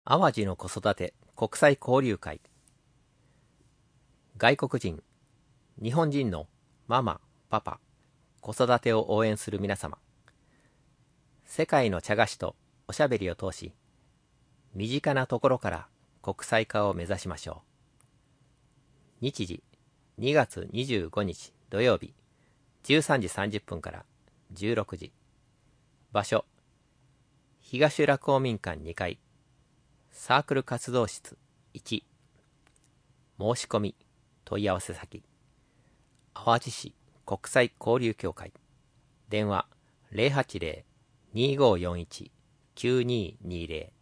淡路の子育て国際交流会。外国人、日本人のママ、パパ、子育てを応援する皆様。世界の茶菓子とおしゃべりを通し、身近なところから国際化を目指しましょう。日時、2月25日土曜日、13時30分から16時。場所、東浦公民館2階。サークル活動室1。申し込み問い合わせ先、淡路市国際交流協会。電話 080-2541-9220